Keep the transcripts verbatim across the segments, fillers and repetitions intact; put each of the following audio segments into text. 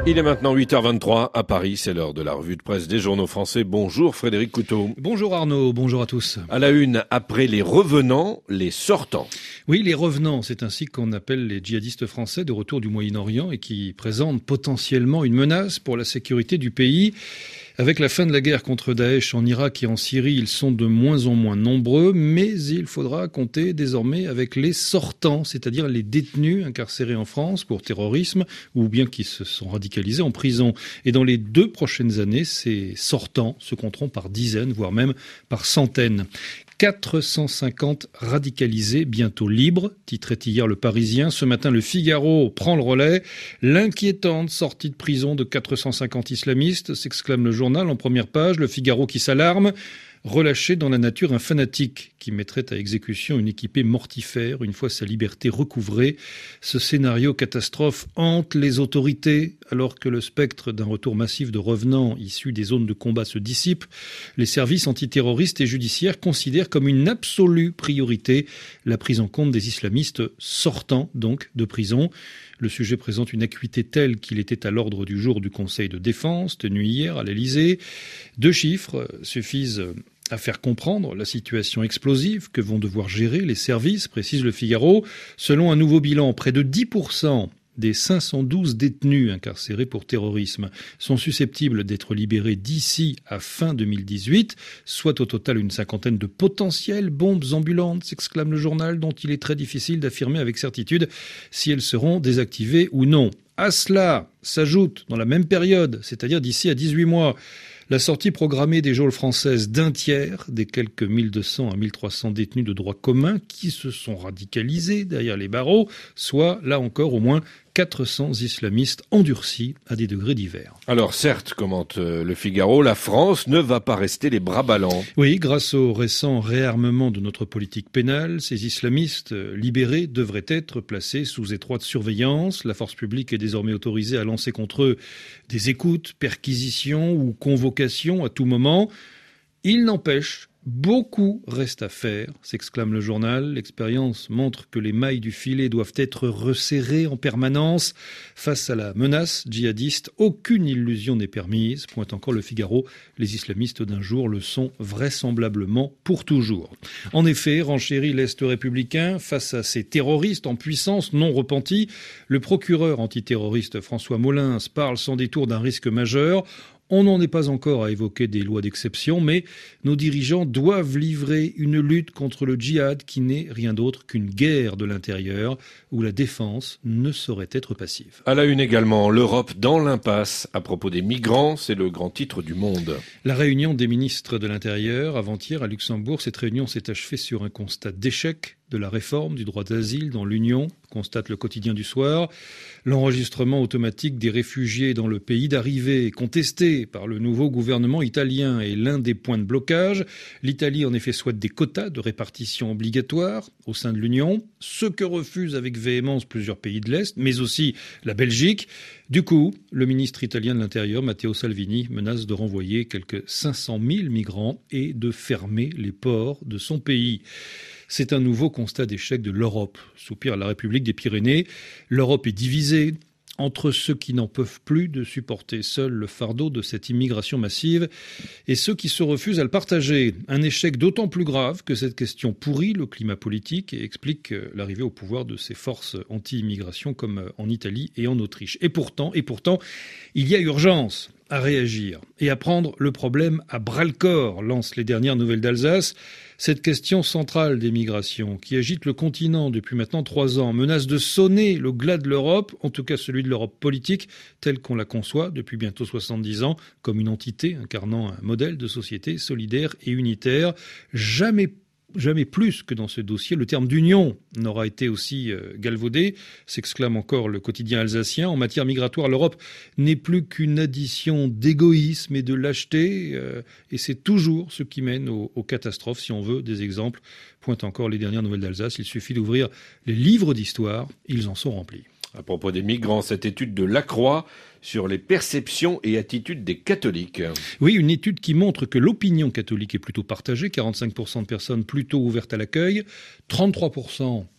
Il est maintenant huit heures vingt-trois à Paris, c'est l'heure de la revue de presse des journaux français. Bonjour Frédéric Couteau. Bonjour Arnaud, bonjour à tous. À la une, après les revenants, les sortants. Oui, les revenants, c'est ainsi qu'on appelle les djihadistes français de retour du Moyen-Orient et qui présentent potentiellement une menace pour la sécurité du pays. Avec la fin de la guerre contre Daesh en Irak et en Syrie, ils sont de moins en moins nombreux, mais il faudra compter désormais avec les sortants, c'est-à-dire les détenus incarcérés en France pour terrorisme ou bien qui se sont radicalisés en prison. Et dans les deux prochaines années, ces sortants se compteront par dizaines, voire même par centaines. quatre cent cinquante radicalisés, bientôt libres, titrait hier Le Parisien. Ce matin, Le Figaro prend le relais. L'inquiétante sortie de prison de quatre cent cinquante islamistes, s'exclame le journal en première page. Le Figaro qui s'alarme. Relâché dans la nature, un fanatique qui mettrait à exécution une équipée mortifère une fois sa liberté recouvrée. Ce scénario catastrophe hante les autorités alors que le spectre d'un retour massif de revenants issus des zones de combat se dissipe. Les services antiterroristes et judiciaires considèrent comme une absolue priorité la prise en compte des islamistes sortant donc de prison. Le sujet présente une acuité telle qu'il était à l'ordre du jour du Conseil de défense tenu hier à l'Élysée. Deux chiffres suffisent à faire comprendre la situation explosive que vont devoir gérer les services, précise Le Figaro. Selon un nouveau bilan, près de dix pour cent des cinq cent douze détenus incarcérés pour terrorisme sont susceptibles d'être libérés d'ici à fin deux mille dix-huit, soit au total une cinquantaine de potentielles bombes ambulantes, s'exclame le journal, dont il est très difficile d'affirmer avec certitude si elles seront désactivées ou non. À cela s'ajoute, dans la même période, c'est-à-dire d'ici à dix-huit mois, la sortie programmée des geôles françaises d'un tiers des quelques mille deux cents à mille trois cents détenus de droit commun qui se sont radicalisés derrière les barreaux, soit, là encore, au moins quatre cents islamistes endurcis à des degrés divers. Alors certes, commente Le Figaro, la France ne va pas rester les bras ballants. Oui, grâce au récent réarmement de notre politique pénale, ces islamistes libérés devraient être placés sous étroite surveillance. La force publique est désormais autorisée à lancer contre eux des écoutes, perquisitions ou convocations à tout moment. Il n'empêche, beaucoup reste à faire, s'exclame le journal. L'expérience montre que les mailles du filet doivent être resserrées en permanence. Face à la menace djihadiste, aucune illusion n'est permise, pointe encore Le Figaro. Les islamistes d'un jour le sont vraisemblablement pour toujours. En effet, renchérit l'Est républicain, face à ces terroristes en puissance non repentis, le procureur antiterroriste François Molins parle sans détour d'un risque majeur. On n'en est pas encore à évoquer des lois d'exception, mais nos dirigeants doivent livrer une lutte contre le djihad qui n'est rien d'autre qu'une guerre de l'intérieur où la défense ne saurait être passive. À la une également, l'Europe dans l'impasse. À propos des migrants, c'est le grand titre du Monde. La réunion des ministres de l'Intérieur avant-hier à Luxembourg, cette réunion s'est achevée sur un constat d'échec de la réforme du droit d'asile dans l'Union, constate le quotidien du soir. L'enregistrement automatique des réfugiés dans le pays d'arrivée, contesté par le nouveau gouvernement italien, est l'un des points de blocage. L'Italie, en effet, souhaite des quotas de répartition obligatoires au sein de l'Union, ce que refusent avec véhémence plusieurs pays de l'Est, mais aussi la Belgique. Du coup, le ministre italien de l'Intérieur, Matteo Salvini, menace de renvoyer quelques cinq cent mille migrants et de fermer les ports de son pays. C'est un nouveau constat d'échec de l'Europe, soupire la République des Pyrénées. L'Europe est divisée entre ceux qui n'en peuvent plus de supporter seuls le fardeau de cette immigration massive et ceux qui se refusent à le partager. Un échec d'autant plus grave que cette question pourrit le climat politique et explique l'arrivée au pouvoir de ces forces anti-immigration comme en Italie et en Autriche. Et pourtant, et pourtant, il y a urgence à réagir et à prendre le problème à bras-le-corps, lancent les dernières nouvelles d'Alsace. Cette question centrale des migrations, qui agite le continent depuis maintenant trois ans, menace de sonner le glas de l'Europe, en tout cas celui de l'Europe politique, telle qu'on la conçoit depuis bientôt soixante-dix ans, comme une entité incarnant un modèle de société solidaire et unitaire. Jamais Jamais plus que dans ce dossier, le terme d'union n'aura été aussi euh, galvaudé, s'exclame encore le quotidien alsacien. En matière migratoire, l'Europe n'est plus qu'une addition d'égoïsme et de lâcheté, euh, et c'est toujours ce qui mène aux, aux catastrophes, si on veut des exemples. Pointe encore les dernières nouvelles d'Alsace, il suffit d'ouvrir les livres d'histoire, ils en sont remplis. À propos des migrants, cette étude de Lacroix sur les perceptions et attitudes des catholiques. Oui, une étude qui montre que l'opinion catholique est plutôt partagée, quarante-cinq pour cent de personnes plutôt ouvertes à l'accueil, trente-trois pour cent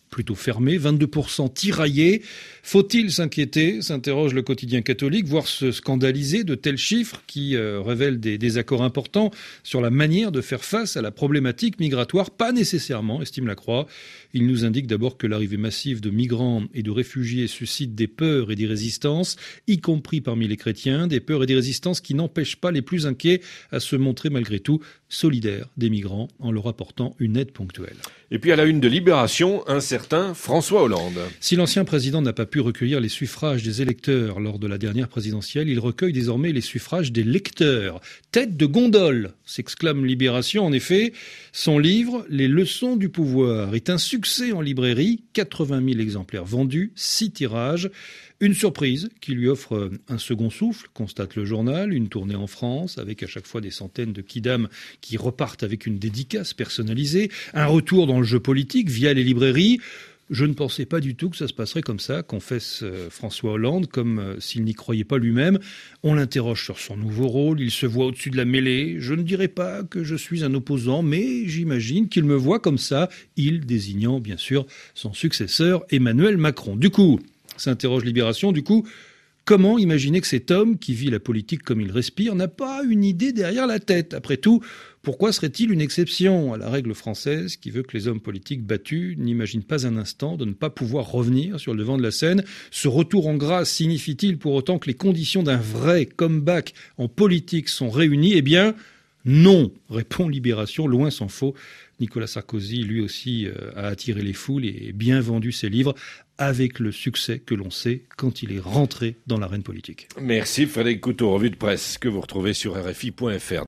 plutôt fermé, vingt-deux pour cent tiraillé. Faut-il s'inquiéter, s'interroge le quotidien catholique, voire se scandaliser de tels chiffres qui euh, révèlent des désaccords importants sur la manière de faire face à la problématique migratoire? Pas nécessairement, estime la Croix. Il nous indique d'abord que l'arrivée massive de migrants et de réfugiés suscite des peurs et des résistances, y compris parmi les chrétiens, des peurs et des résistances qui n'empêchent pas les plus inquiets à se montrer malgré tout solidaires des migrants en leur apportant une aide ponctuelle. Et puis à la une de Libération, un certain François Hollande. Si l'ancien président n'a pas pu recueillir les suffrages des électeurs lors de la dernière présidentielle, il recueille désormais les suffrages des lecteurs. Tête de gondole, s'exclame Libération. En effet, son livre « Les leçons du pouvoir » est un succès en librairie, quatre-vingt mille exemplaires vendus, six tirages. Une surprise qui lui offre un second souffle, constate le journal, une tournée en France avec à chaque fois des centaines de kidams qui repartent avec une dédicace personnalisée, un retour dans le jeu politique via les librairies. Je ne pensais pas du tout que ça se passerait comme ça, confesse François Hollande, comme s'il n'y croyait pas lui-même. On l'interroge sur son nouveau rôle, il se voit au-dessus de la mêlée. Je ne dirais pas que je suis un opposant, mais j'imagine qu'il me voit comme ça, il désignant bien sûr son successeur Emmanuel Macron. Du coup, s'interroge Libération, du coup, comment imaginer que cet homme, qui vit la politique comme il respire, n'a pas une idée derrière la tête? Après tout, pourquoi serait-il une exception à la règle française qui veut que les hommes politiques battus n'imaginent pas un instant de ne pas pouvoir revenir sur le devant de la scène? Ce retour en grâce signifie-t-il pour autant que les conditions d'un vrai comeback en politique sont réunies? Eh bien, non, répond Libération, loin s'en faut. Nicolas Sarkozy, lui aussi, euh, a attiré les foules et bien vendu ses livres avec le succès que l'on sait quand il est rentré dans l'arène politique. Merci Frédéric Couteau, revue de presse que vous retrouvez sur R F I point F R.